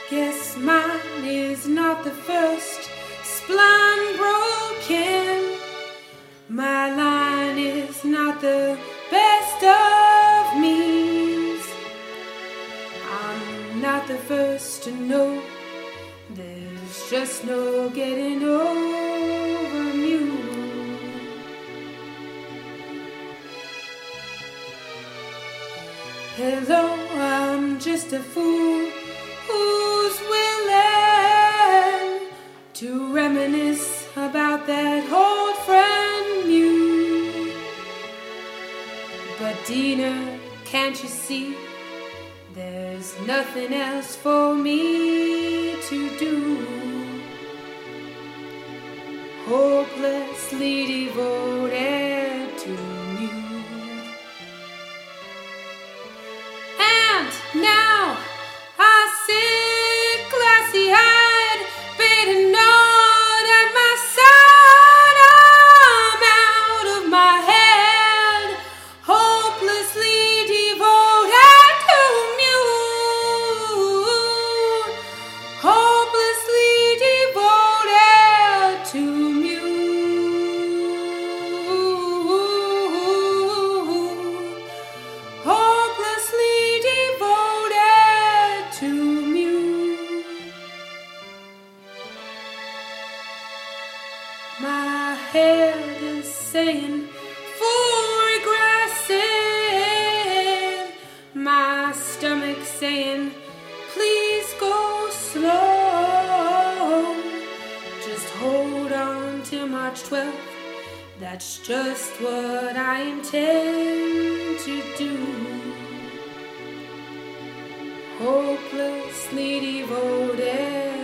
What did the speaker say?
Guess mine is not the first spline broken. My line is not the best of me's. I'm not the first to know. There's just no getting over you. Hello, I'm just a fool who's willing to reminisce about that old friend you. But Dina, can't you see, there's nothing else for me to do. Hopelessly devoted to you. And now I sit glassy-eyed, beating on at my side. I'm out of my head, hopelessly devoted to you. Hopelessly devoted to you. Hopelessly devoted to you. My head is saying full regressive. My stomach saying please go slow. Just hold on till March 12th. That's just what I intend to do. Hopelessly devoted